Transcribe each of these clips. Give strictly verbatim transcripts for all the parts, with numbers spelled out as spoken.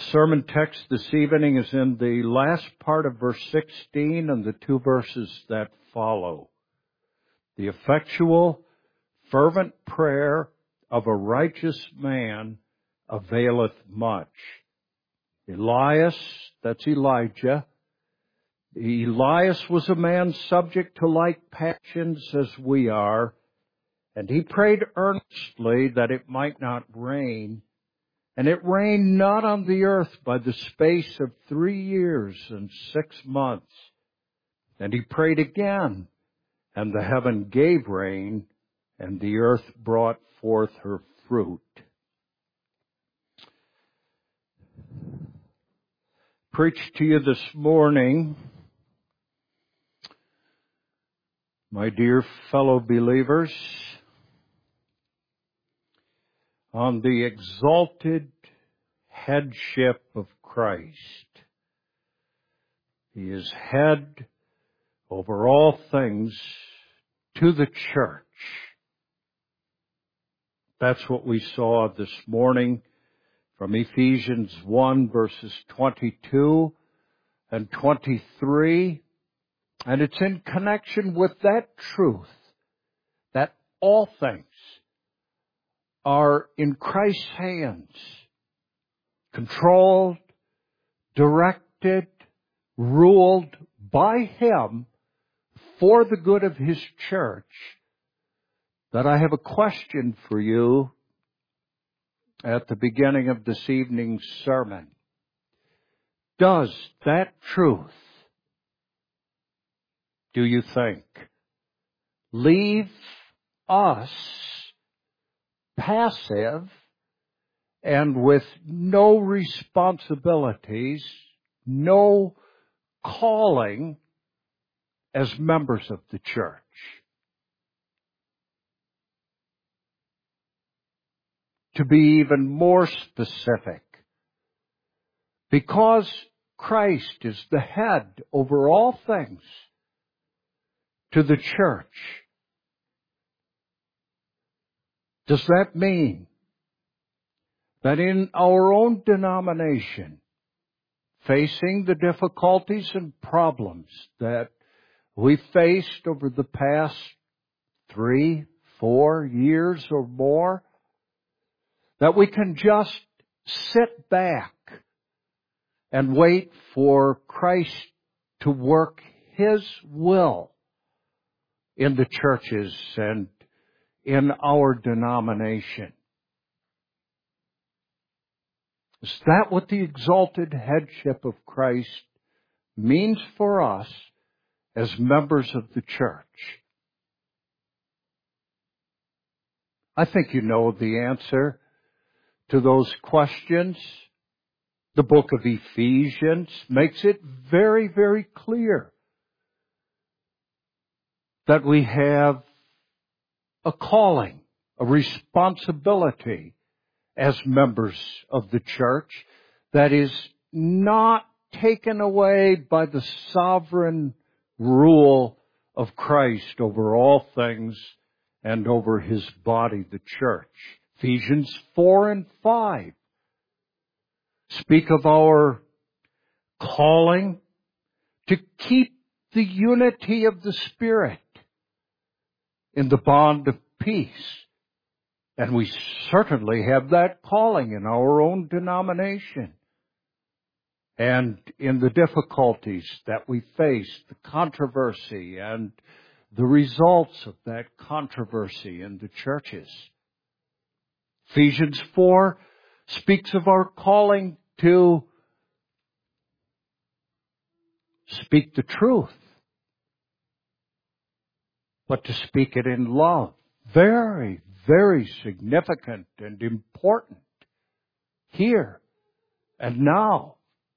Sermon text this evening is in the last part of verse sixteen and the two verses that follow. The effectual, fervent prayer of a righteous man availeth much. Elias, that's Elijah. Elias was a man subject to like passions as we are, and he prayed earnestly that it might not rain. And it rained not on the earth by the space of three years and six months. And he prayed again, and the heaven gave rain, and the earth brought forth her fruit. Preached to you this morning, my dear fellow believers, on the exalted headship of Christ. He is head over all things to the church. That's what we saw this morning from Ephesians one, verses twenty-two and twenty-three. And it's in connection with that truth that all things are in Christ's hands, controlled, directed, ruled by Him for the good of His church, that I have a question for you at the beginning of this evening's sermon. Does that truth, do you think, leave us passive and with no responsibilities, no calling as members of the church? To be even more specific, because Christ is the head over all things to the church, does that mean that in our own denomination, facing the difficulties and problems that we faced over the past three, four years or more, that we can just sit back and wait for Christ to work His will in the churches and in our denomination? Is that what the exalted headship of Christ means for us as members of the church? I think you know the answer to those questions. The book of Ephesians makes it very, very clear that we have a calling, a responsibility as members of the church that is not taken away by the sovereign rule of Christ over all things and over His body, the church. Ephesians four and five speak of our calling to keep the unity of the Spirit in the bond of peace. And we certainly have that calling in our own denomination. And in the difficulties that we face, the controversy and the results of that controversy in the churches. Ephesians four speaks of our calling to speak the truth, but to speak it in love. Very, very significant and important here and now.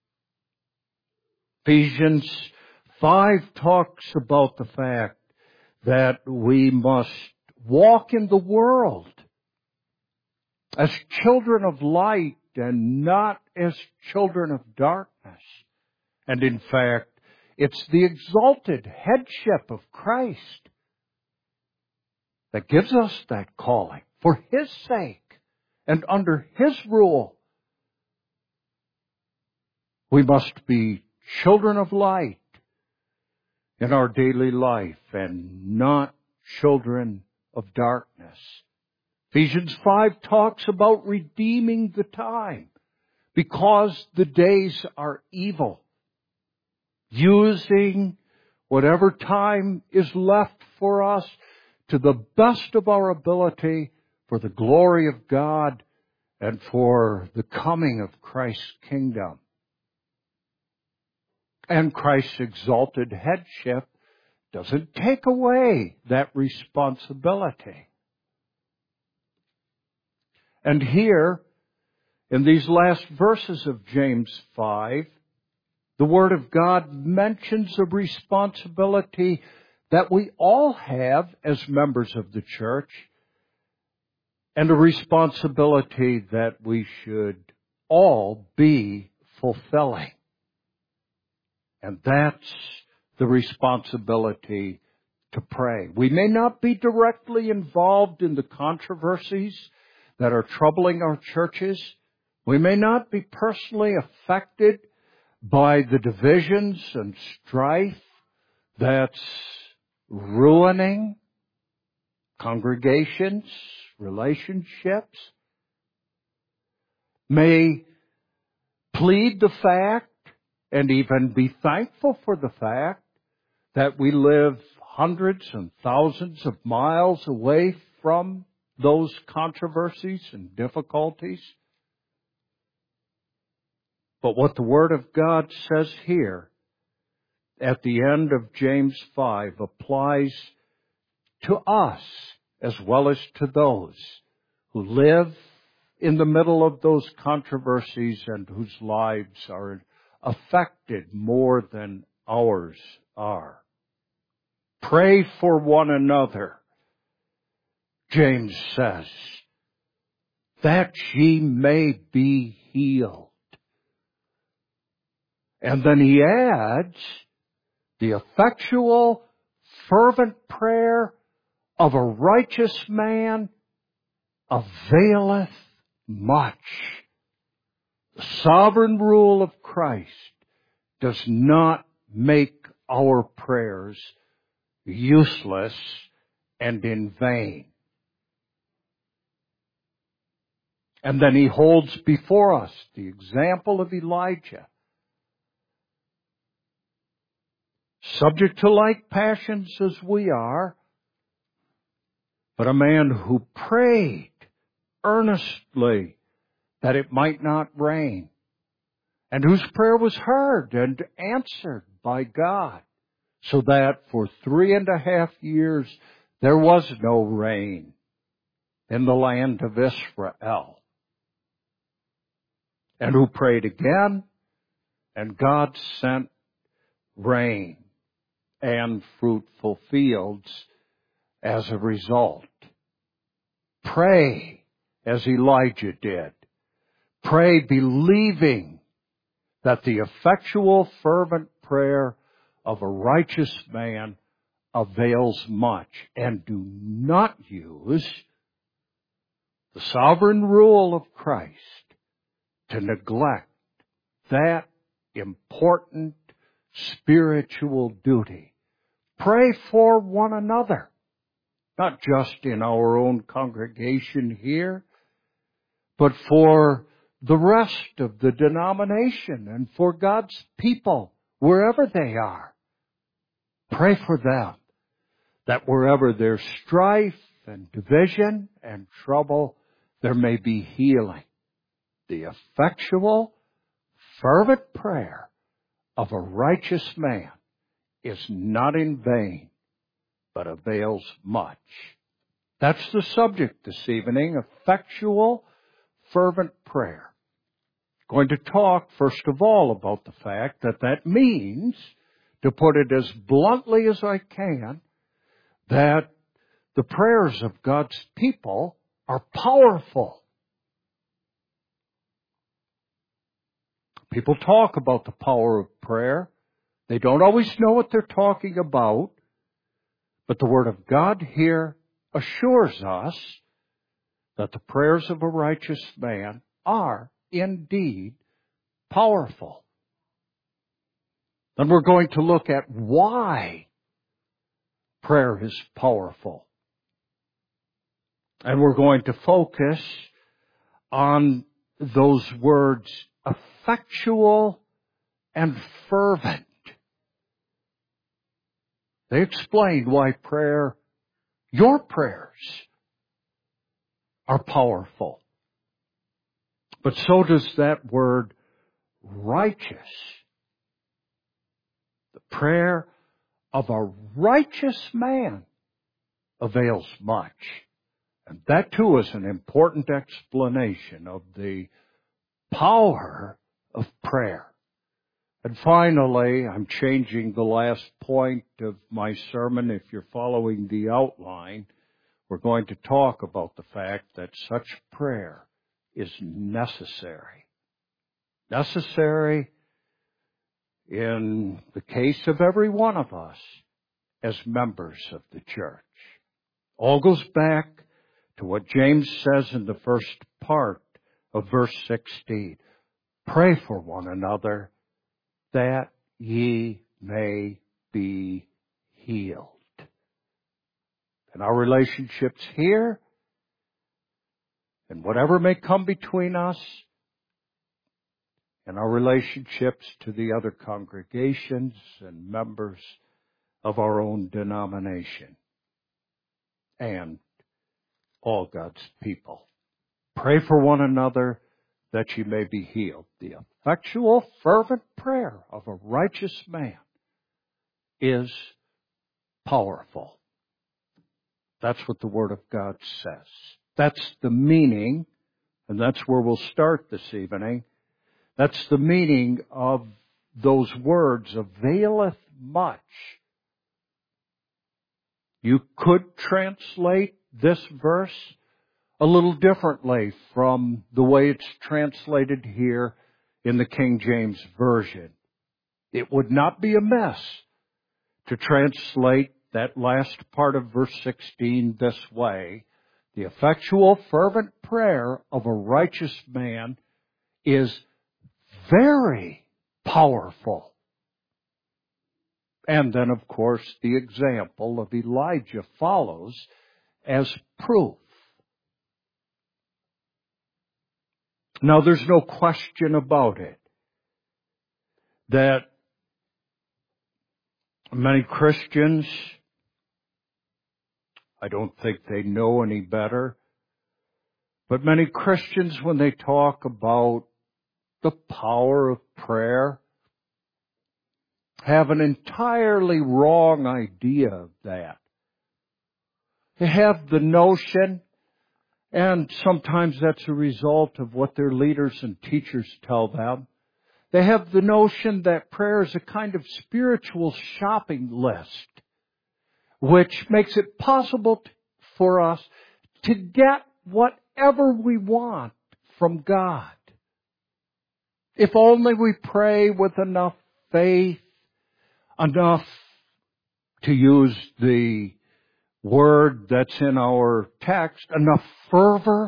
Ephesians five talks about the fact that we must walk in the world as children of light and not as children of darkness. And in fact, it's the exalted headship of Christ that gives us that calling for His sake and under His rule We must be children of light in our daily life and not children of darkness. Ephesians five talks about redeeming the time because the days are evil. Using whatever time is left for us to the best of our ability for the glory of God and for the coming of Christ's kingdom. And Christ's exalted headship doesn't take away that responsibility. And here, in these last verses of James five, the Word of God mentions a responsibility that we all have as members of the church, and a responsibility that we should all be fulfilling. And that's the responsibility to pray. We may not be directly involved in the controversies that are troubling our churches. We may not be personally affected by the divisions and strife that's ruining congregations, relationships. May plead the fact and even be thankful for the fact that we live hundreds and thousands of miles away from those controversies and difficulties. But what the Word of God says here at the end of James five applies to us as well as to those who live in the middle of those controversies and whose lives are affected more than ours are. Pray for one another, James says, that ye may be healed. And then he adds, the effectual, fervent prayer of a righteous man availeth much. The sovereign rule of Christ does not make our prayers useless and in vain. And then he holds before us the example of Elijah. Subject to like passions as we are, but a man who prayed earnestly that it might not rain, and whose prayer was heard and answered by God, so that for three and a half years there was no rain in the land of Israel. And who prayed again, and God sent rain and fruitful fields as a result. Pray as Elijah did. Pray believing that the effectual, fervent prayer of a righteous man avails much. And do not use the sovereign rule of Christ to neglect that important spiritual duty. Pray for one another, not just in our own congregation here, but for the rest of the denomination and for God's people, wherever they are. Pray for them, that wherever there's strife and division and trouble, there may be healing. The effectual, fervent prayer of a righteous man is not in vain, but avails much. That's the subject this evening, effectual, fervent prayer. Going to talk, first of all, about the fact that that means, to put it as bluntly as I can, that the prayers of God's people are powerful. People talk about the power of prayer. They don't always know what they're talking about, but the Word of God here assures us that the prayers of a righteous man are indeed powerful. Then we're going to look at why prayer is powerful. And we're going to focus on those words, effectual and fervent. They explained why prayer, your prayers, are powerful. But so does that word righteous. The prayer of a righteous man avails much. And that too is an important explanation of the power of prayer. And finally, I'm changing the last point of my sermon. If you're following the outline, we're going to talk about the fact that such prayer is necessary. Necessary in the case of every one of us as members of the church. All goes back to what James says in the first part of verse sixteen. Pray for one another that ye may be healed. And our relationships here, and whatever may come between us, and our relationships to the other congregations and members of our own denomination, and all God's people. Pray for one another that you may be healed. The effectual, fervent prayer of a righteous man is powerful. That's what the Word of God says. That's the meaning, and that's where we'll start this evening. That's the meaning of those words, availeth much. You could translate this verse a little differently from the way it's translated here in the King James Version. It would not be amiss to translate that last part of verse sixteen this way. The effectual, fervent prayer of a righteous man is very powerful. And then, of course, the example of Elijah follows as proof. Now, there's no question about it that many Christians, I don't think they know any better, but many Christians, when they talk about the power of prayer, have an entirely wrong idea of that. They have the notion, and sometimes that's a result of what their leaders and teachers tell them, they have the notion that prayer is a kind of spiritual shopping list, which makes it possible for us to get whatever we want from God. If only we pray with enough faith, enough, to use the word that's in our text, enough fervor,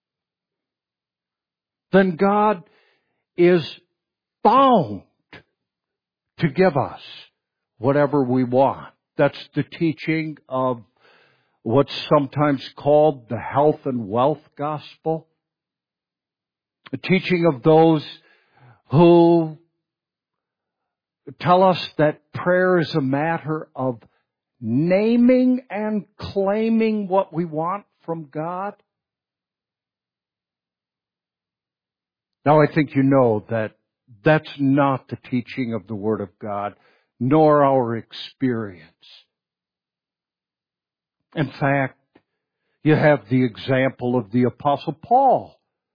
then God is bound to give us whatever we want. That's the teaching of what's sometimes called the health and wealth gospel. The teaching of those who tell us that prayer is a matter of naming and claiming what we want from God. Now, I think you know that that's not the teaching of the Word of God, nor our experience. In fact, you have the example of the Apostle Paul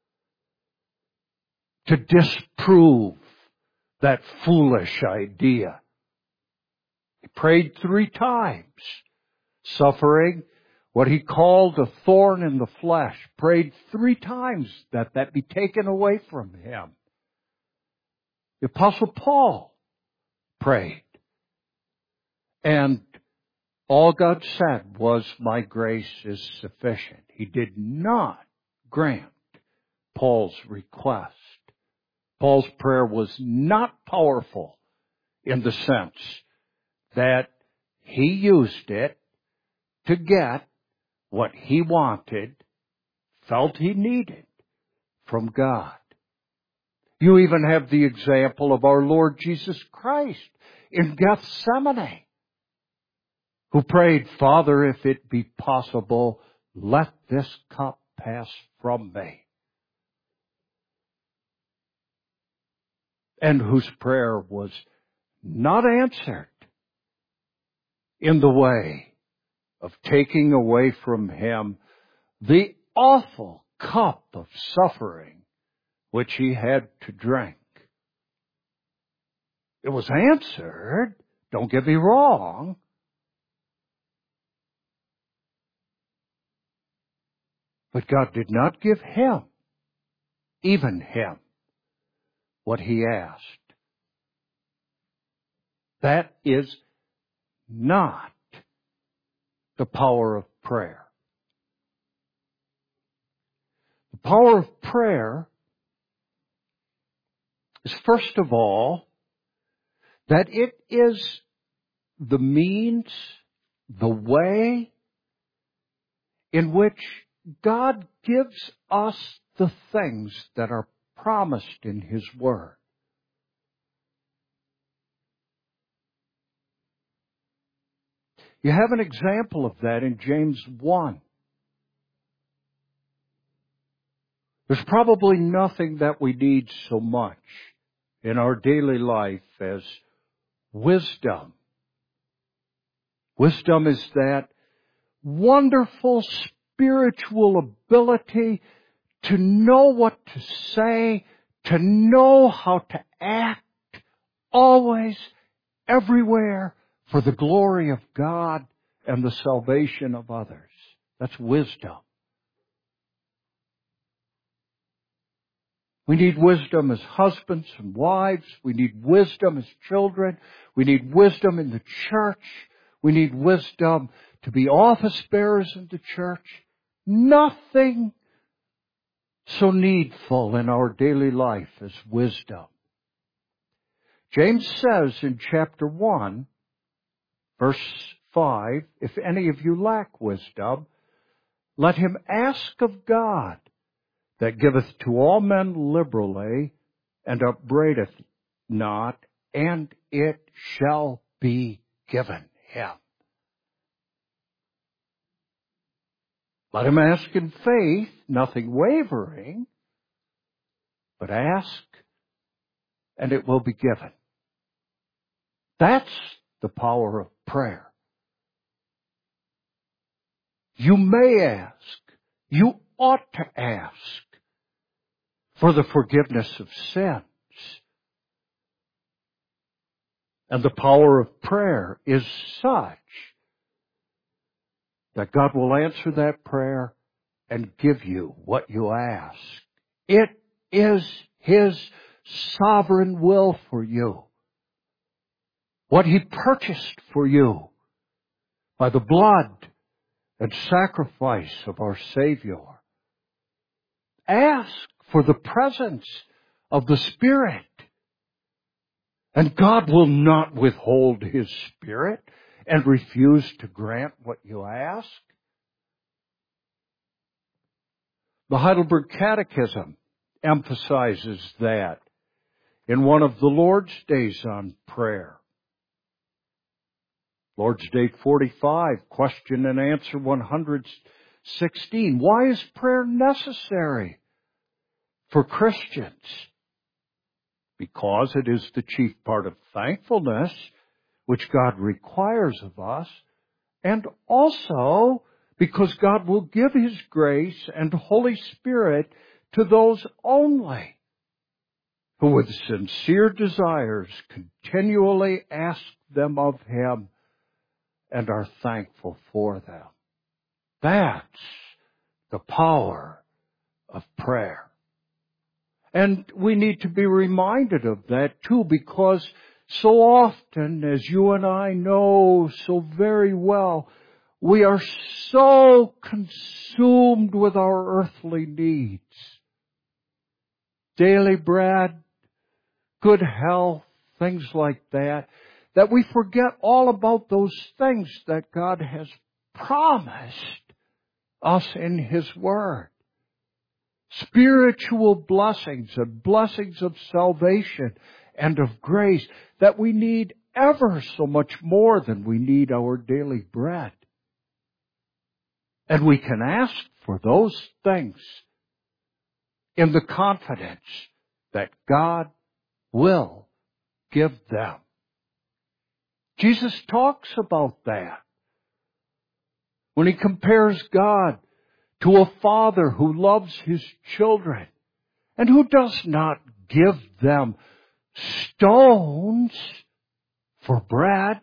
to disprove that foolish idea. He prayed three times, suffering what he called a thorn in the flesh. Prayed three times that that be taken away from him. The Apostle Paul prayed. And all God said was, my grace is sufficient. He did not grant Paul's request. Paul's prayer was not powerful in the sense that he used it to get what he wanted, felt he needed from God. You even have the example of our Lord Jesus Christ in Gethsemane, who prayed, Father, if it be possible, let this cup pass from me. And whose prayer was not answered in the way of taking away from him the awful cup of suffering which he had to drink. It was answered, don't get me wrong, but God did not give him, even him, what he asked. That is not the power of prayer. The power of prayer is, first of all, that it is the means, the way in which God gives us the things that are promised in His Word. You have an example of that in James one. There's probably nothing that we need so much in our daily life as wisdom. Wisdom is that wonderful spiritual ability to know what to say, to know how to act, always, everywhere, for the glory of God and the salvation of others. That's wisdom. We need wisdom as husbands and wives. We need wisdom as children. We need wisdom in the church. We need wisdom to be office bearers in the church. Nothing so needful in our daily life as wisdom. James says in chapter one, verse five, if any of you lack wisdom, let him ask of God, that giveth to all men liberally, and upbraideth not, and it shall be given him. Let him ask in faith, nothing wavering, but ask, and it will be given. That's the power of prayer. You may ask, you ought to ask for the forgiveness of sins. And the power of prayer is such that God will answer that prayer and give you what you ask. It is His sovereign will for you. What He purchased for you by the blood and sacrifice of our Savior. Ask for the presence of the Spirit. And God will not withhold His Spirit and refuse to grant what you ask. The Heidelberg Catechism emphasizes that in one of the Lord's Days on prayer. Lord's Day forty-five, question and answer one hundred sixteen. Why is prayer necessary for Christians? Because it is the chief part of thankfulness which God requires of us, and also because God will give His grace and Holy Spirit to those only who with sincere desires continually ask them of Him and are thankful for them. That's the power of prayer. And we need to be reminded of that too, because so often, as you and I know so very well, we are so consumed with our earthly needs. Daily bread, good health, things like that, that we forget all about those things that God has promised us in His Word. Spiritual blessings and blessings of salvation and of grace that we need ever so much more than we need our daily bread. And we can ask for those things in the confidence that God will give them. Jesus talks about that when He compares God to a father who loves his children and who does not give them stones for bread.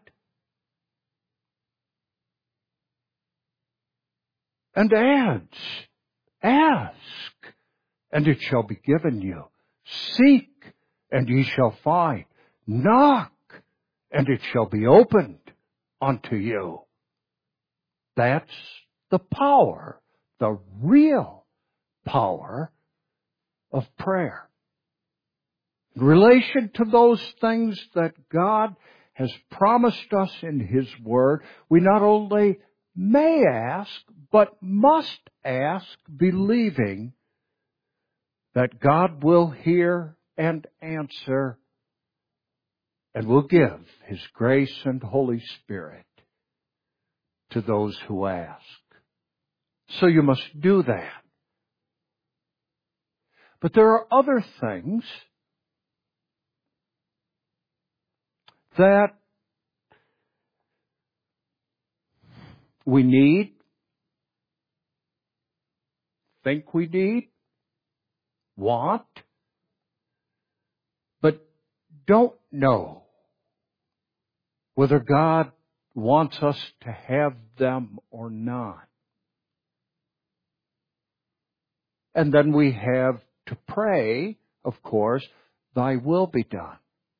And adds, ask, and it shall be given you. Seek, and ye shall find. Knock, and it shall be opened unto you. That's the power, the real power of prayer. In relation to those things that God has promised us in His Word, we not only may ask, but must ask, believing that God will hear and answer and will give His grace and Holy Spirit to those who ask. So you must do that. But there are other things that we need, think we need, want, but don't know whether God wants us to have them or not. And then we have to pray, of course, Thy will be done.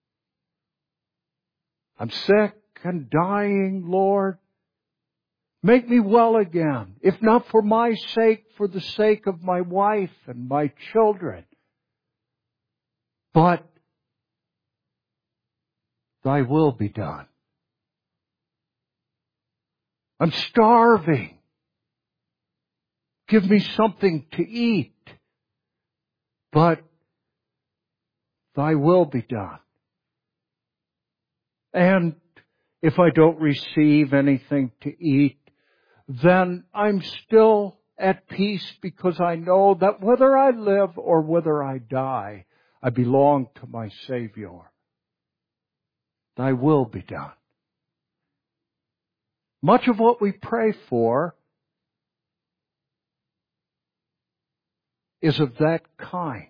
I'm sick and dying, Lord. Make me well again, if not for my sake, for the sake of my wife and my children. But Thy will be done. I'm starving. Give me something to eat. But Thy will be done. And if I don't receive anything to eat, then I'm still at peace because I know that whether I live or whether I die, I belong to my Savior. Thy will be done. Much of what we pray for is of that kind,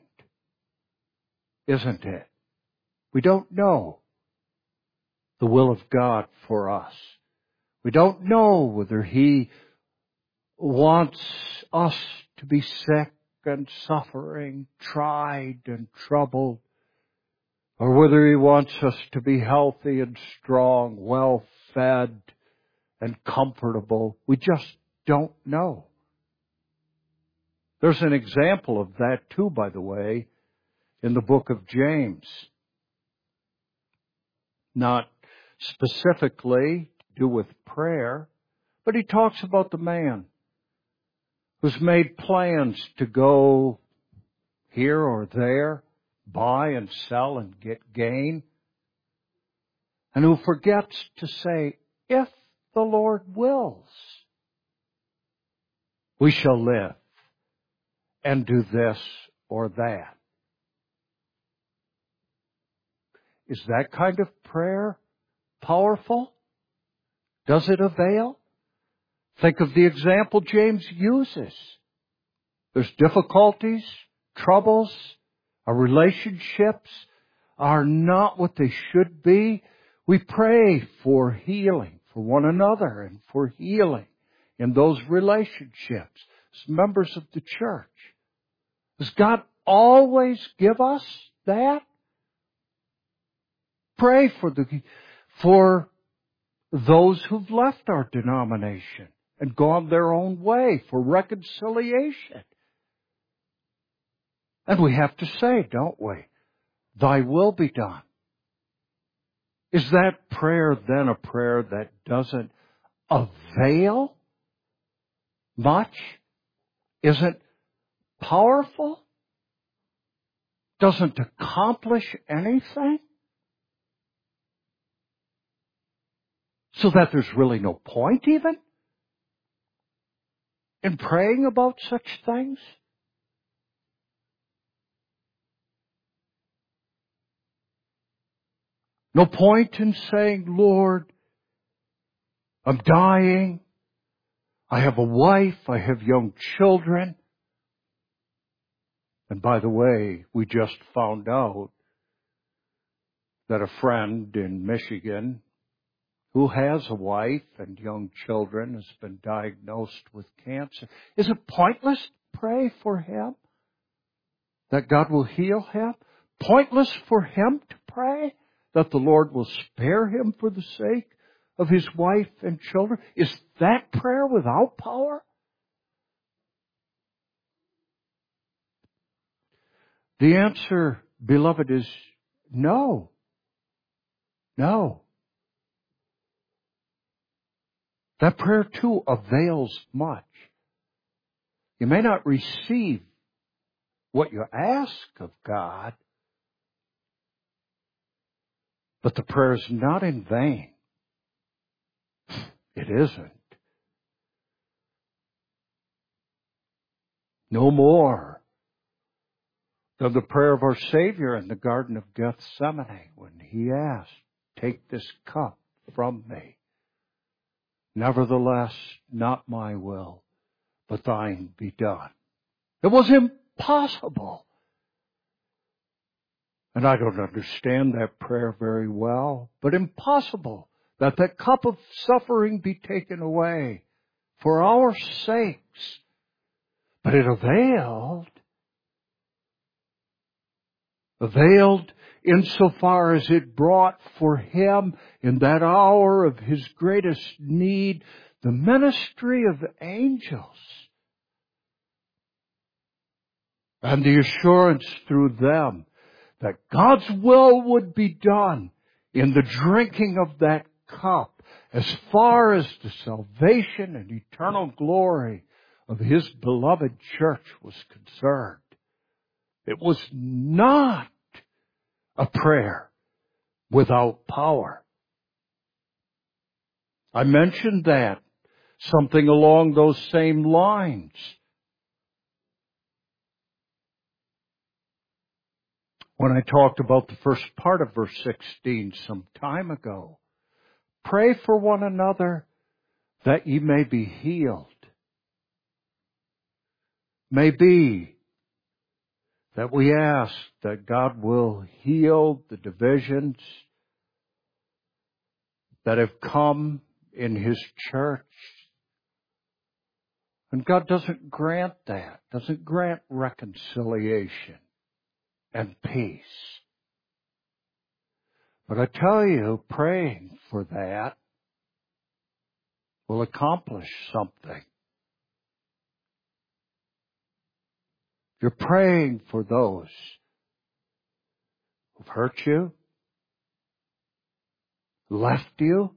isn't it? We don't know the will of God for us. We don't know whether He wants us to be sick and suffering, tried and troubled, or whether He wants us to be healthy and strong, well-fed and comfortable. We just don't know. There's an example of that too, by the way, in the book of James. Not specifically to do with prayer, but he talks about the man who's made plans to go here or there, buy and sell and get gain, and who forgets to say, if the Lord wills, we shall live and do this or that. Is that kind of prayer powerful? Does it avail? Think of the example James uses. There's difficulties, troubles, our relationships are not what they should be. We pray for healing for one another and for healing in those relationships as members of the church. Does God always give us that? Pray for the for those who've left our denomination and gone their own way, for reconciliation. And we have to say, don't we? Thy will be done. Is that prayer then a prayer that doesn't avail much? Isn't powerful? Doesn't accomplish anything? So that there's really no point even in praying about such things? No point in saying, Lord, I'm dying. I have a wife. I have young children. And by the way, we just found out that a friend in Michigan who has a wife and young children has been diagnosed with cancer. Is it pointless to pray for him that God will heal him? Pointless for him to pray that the Lord will spare him for the sake of his wife and children? Is that prayer without power? The answer, beloved, is no. No. That prayer too avails much. You may not receive what you ask of God, but the prayer is not in vain. It isn't. No more than the prayer of our Savior in the Garden of Gethsemane when He asked, "Take this cup from me. Nevertheless, not my will, but thine be done." It was impossible. And I don't understand that prayer very well, but impossible that that cup of suffering be taken away for our sakes. But it availed. Availed insofar as it brought for him in that hour of his greatest need the ministry of angels and the assurance through them that God's will would be done in the drinking of that cup as far as the salvation and eternal glory of His beloved church was concerned. It was not a prayer without power. I mentioned that, something along those same lines. When I talked about the first part of verse sixteen some time ago. Pray for one another that ye may be healed. May be that we ask that God will heal the divisions that have come in His church. And God doesn't grant that, doesn't grant reconciliation and peace. But I tell you, praying for that will accomplish something. You're praying for those who've hurt you, left you,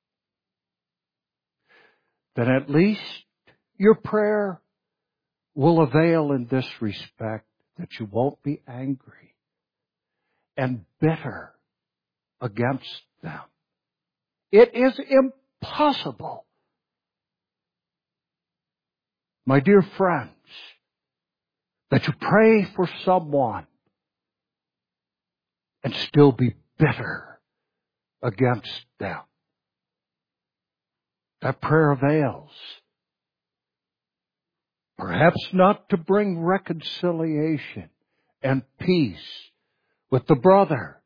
then at least your prayer will avail in this respect, that you won't be angry and bitter against them. It is impossible, my dear friends, that you pray for someone and still be bitter against them. That prayer avails. Perhaps not to bring reconciliation and peace with the brother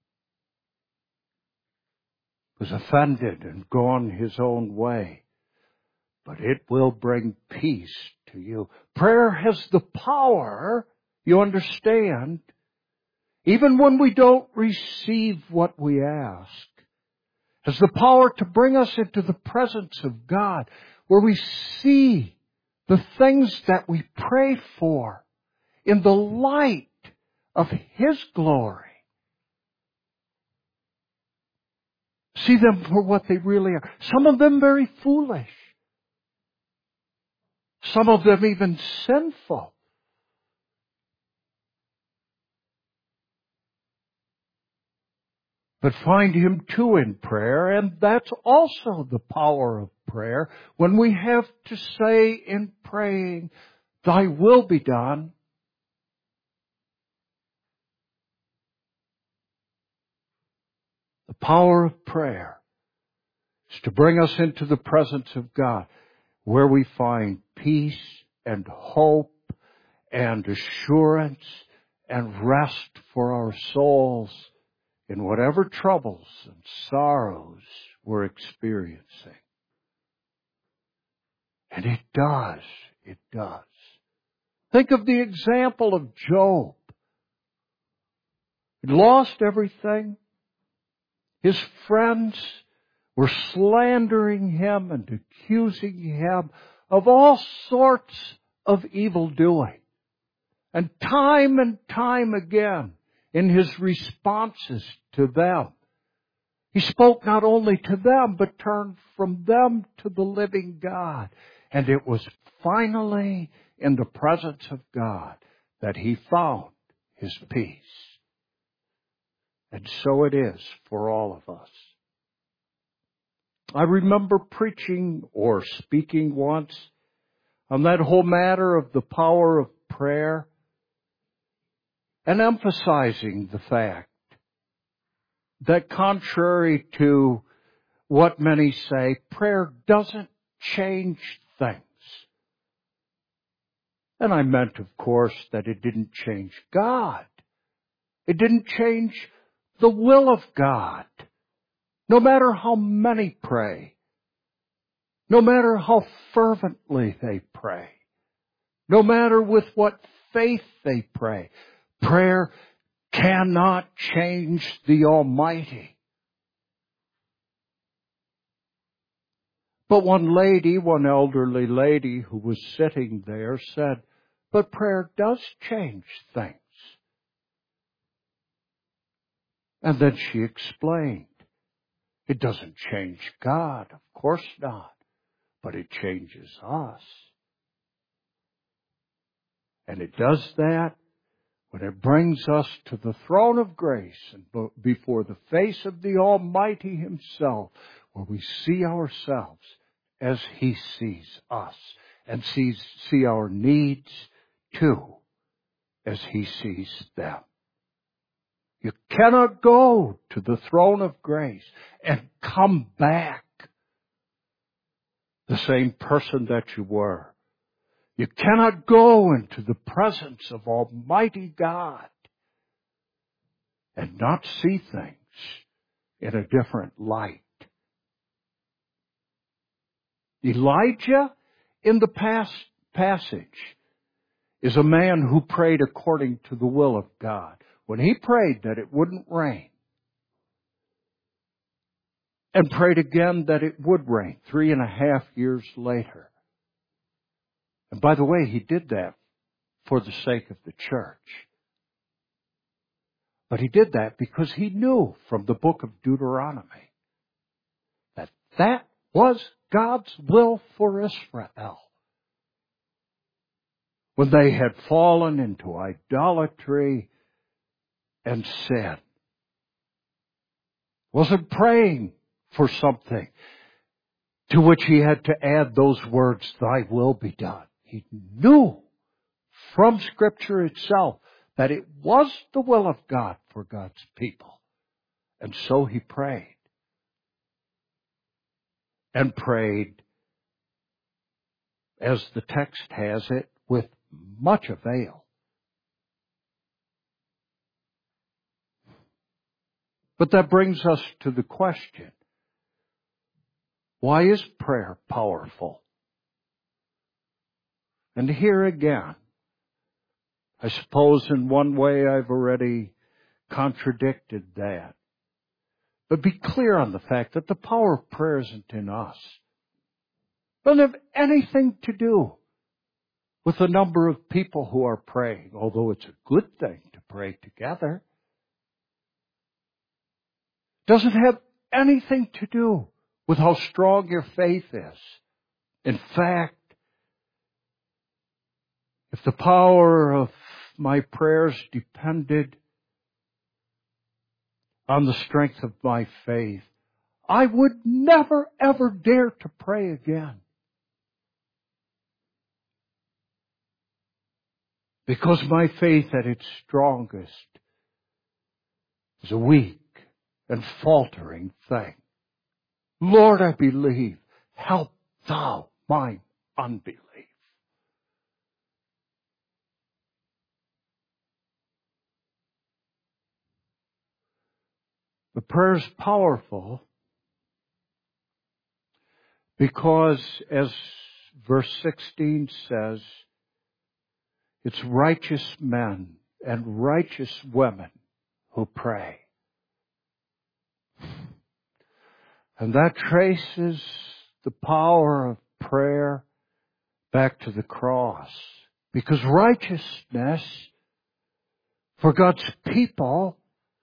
who's offended and gone his own way, but it will bring peace to you. Prayer has the power, you understand, even when we don't receive what we ask, has the power to bring us into the presence of God, where we see the things that we pray for in the light of His glory. See them for what they really are. Some of them very foolish. Some of them even sinful. But find Him too in prayer, and that's also the power of prayer. When we have to say in praying, Thy will be done. The power of prayer is to bring us into the presence of God, where we find peace and hope and assurance and rest for our souls in whatever troubles and sorrows we're experiencing. And it does. It does. Think of the example of Job. He lost everything. His friends were slandering him and accusing him of all sorts of evil doing. And time and time again, in his responses to them, he spoke not only to them, but turned from them to the living God. And it was finally in the presence of God that he found his peace. And so it is for all of us. I remember preaching or speaking once on that whole matter of the power of prayer and emphasizing the fact that contrary to what many say, prayer doesn't change things. And I meant, of course, that it didn't change God. It didn't change the will of God. No matter how many pray, no matter how fervently they pray, no matter with what faith they pray, prayer cannot change the Almighty. But one lady, one elderly lady who was sitting there said, but prayer does change things. And then she explained, it doesn't change God, of course not, but it changes us. And it does that when it brings us to the throne of grace and before the face of the Almighty Himself, where we see ourselves as He sees us and sees, see our needs too as He sees them. You cannot go to the throne of grace and come back the same person that you were. You cannot go into the presence of Almighty God and not see things in a different light. Elijah, in the past passage, is a man who prayed according to the will of God. When he prayed that it wouldn't rain, and prayed again that it would rain three and a half years later. And by the way, he did that for the sake of the church. But he did that because he knew from the book of Deuteronomy that that was God's will for Israel. When they had fallen into idolatry and sin. Wasn't praying for something to which he had to add those words, thy will be done. He knew from Scripture itself that it was the will of God for God's people. And so he prayed. And prayed, as the text has it, with much avail. But that brings us to the question, why is prayer powerful? And here again, I suppose in one way I've already contradicted that. But be clear on the fact that the power of prayer isn't in us. It doesn't have anything to do with the number of people who are praying, although it's a good thing to pray together. Doesn't have anything to do with how strong your faith is. In fact, if the power of my prayers depended on the strength of my faith, I would never, ever dare to pray again. Because my faith at its strongest is a weak and faltering thing. Lord, I believe. Help thou mine unbelief. The prayer is powerful because, as verse sixteen says, it's righteous men and righteous women who pray. And that traces the power of prayer back to the cross. Because righteousness for God's people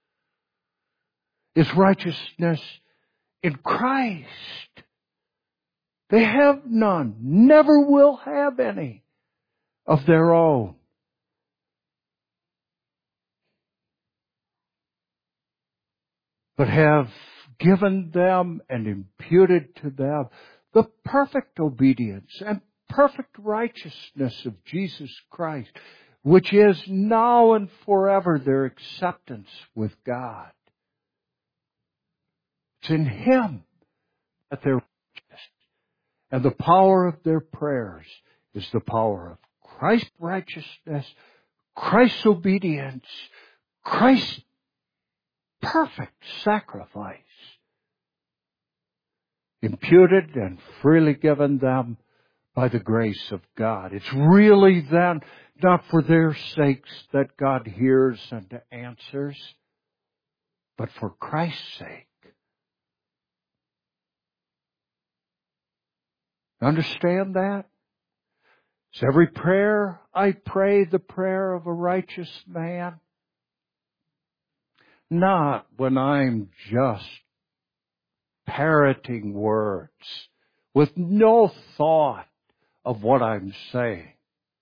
is righteousness in Christ. They have none, never will have any of their own. But have given them and imputed to them the perfect obedience and perfect righteousness of Jesus Christ, which is now and forever their acceptance with God. It's in Him that they're righteous. And the power of their prayers is the power of Christ's righteousness, Christ's obedience, Christ's perfect sacrifice, imputed and freely given them by the grace of God. It's really then not for their sakes that God hears and answers, but for Christ's sake. Understand that? Is every prayer I pray the prayer of a righteous man? Not when I'm just parroting words with no thought of what I'm saying.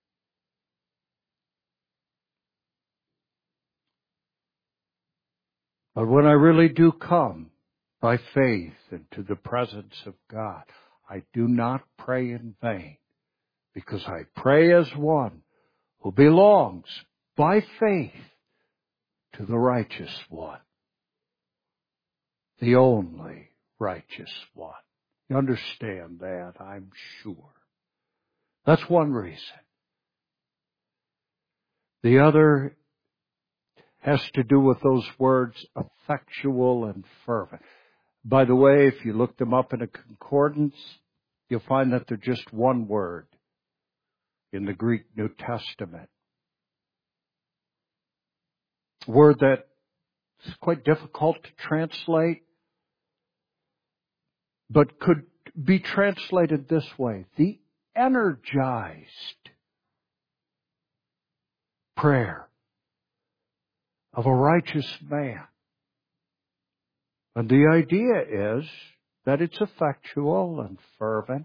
But when I really do come by faith into the presence of God, I do not pray in vain, because I pray as one who belongs by faith to the righteous one, the only righteous one. You understand that, I'm sure. That's one reason. The other has to do with those words, effectual and fervent. By the way, if you look them up in a concordance, you'll find that they're just one word in the Greek New Testament. A word that is quite difficult to translate, but could be translated this way: the energized prayer of a righteous man. And the idea is that it's effectual and fervent,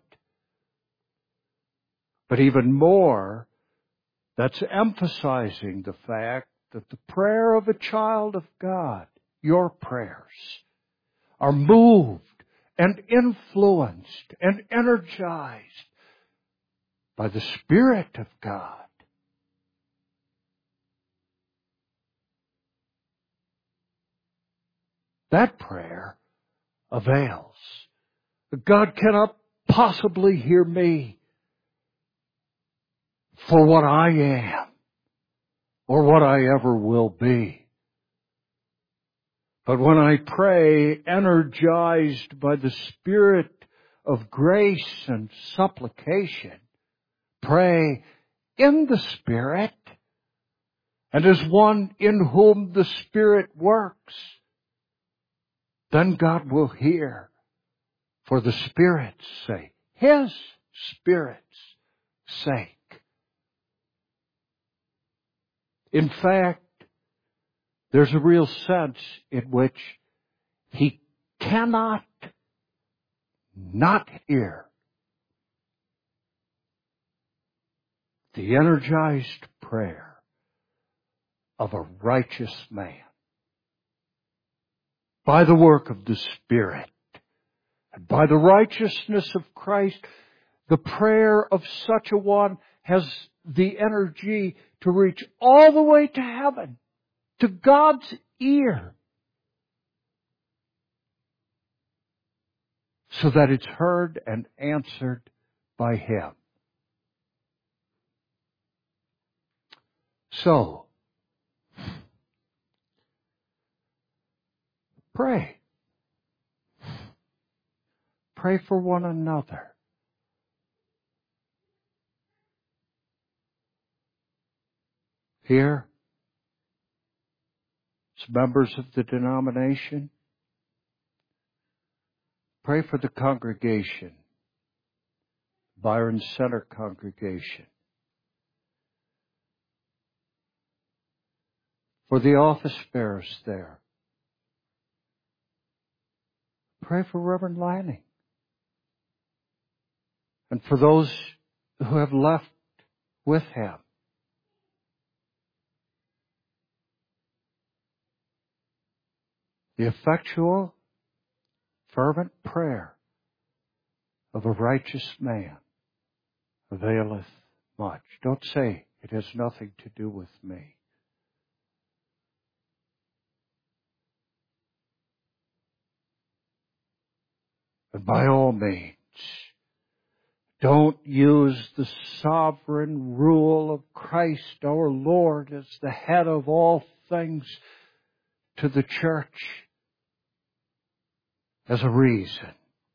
but even more, that's emphasizing the fact that the prayer of a child of God, your prayers, are moved and influenced and energized by the Spirit of God. That prayer avails. God cannot possibly hear me for what I am or what I ever will be. But when I pray, energized by the Spirit of grace and supplication, pray in the Spirit and as one in whom the Spirit works, then God will hear for the Spirit's sake, His Spirit's sake. In fact, there's a real sense in which He cannot not hear the energized prayer of a righteous man by the work of the Spirit and by the righteousness of Christ. The prayer of such a one has the energy to reach all the way to heaven, to God's ear, so that it's heard and answered by Him. So, pray. Pray for one another. Here, as members of the denomination, pray for the congregation, Byron Center congregation, for the office bearers there. Pray for Reverend Lanning and for those who have left with him. The effectual, fervent prayer of a righteous man availeth much. Don't say it has nothing to do with me. And by all means, don't use the sovereign rule of Christ our Lord as the head of all things to the church as a reason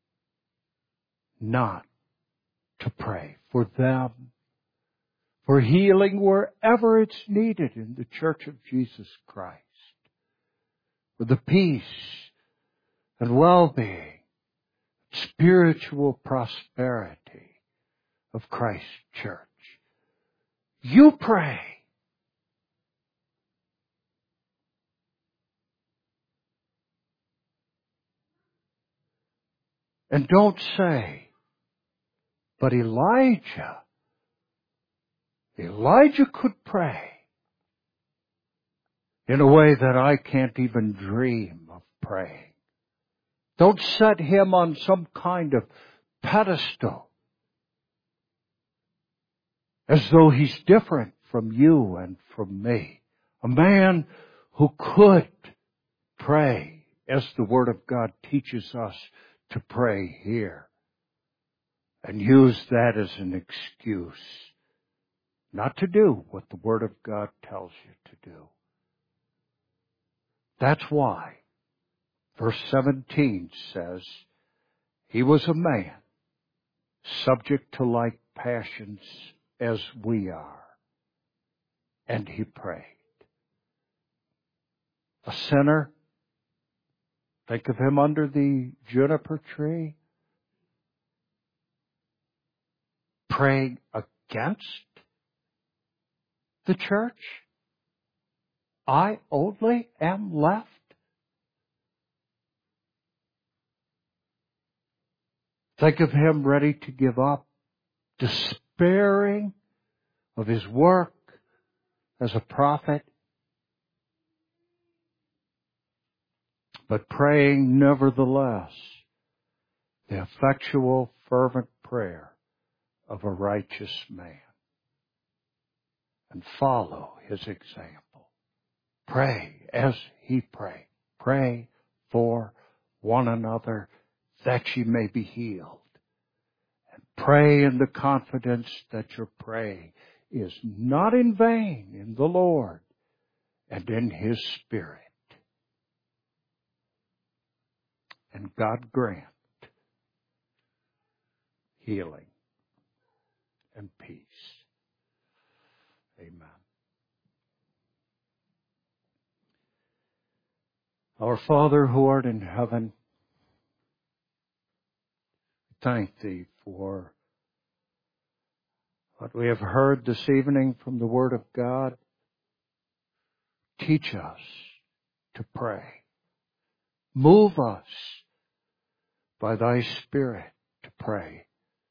not to pray for them, for healing wherever it's needed in the Church of Jesus Christ, for the peace and well-being, spiritual prosperity of Christ's church. You pray. And don't say, but Elijah, Elijah could pray in a way that I can't even dream of praying. Don't set him on some kind of pedestal as though he's different from you and from me. A man who could pray as the Word of God teaches us to pray here, and use that as an excuse not to do what the Word of God tells you to do. That's why verse seventeen says, he was a man subject to like passions as we are, and he prayed. A sinner, think of him under the juniper tree, praying against the church. I only am left. Think of him ready to give up, despairing of his work as a prophet, but praying nevertheless the effectual, fervent prayer of a righteous man. And follow his example. Pray as he prayed. Pray for one another that ye may be healed. And pray in the confidence that your praying is not in vain in the Lord and in His Spirit. And God grant healing and peace. Amen. Our Father who art in heaven, thank Thee for what we have heard this evening from the Word of God. Teach us to pray. Move us by thy Spirit to pray.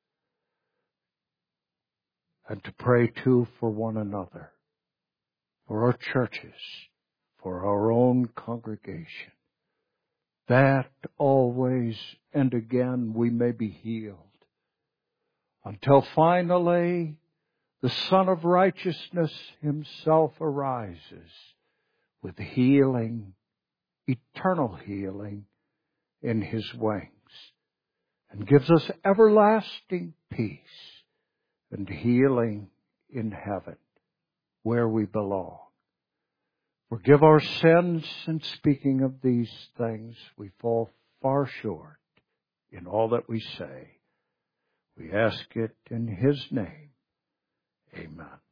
And to pray too for one another, for our churches, for our own congregation, that always and again we may be healed, until finally the Son of Righteousness himself arises with healing, eternal healing in his wings, and gives us everlasting peace and healing in heaven, where we belong. Forgive our sins, and speaking of these things, we fall far short in all that we say. We ask it in his name. Amen.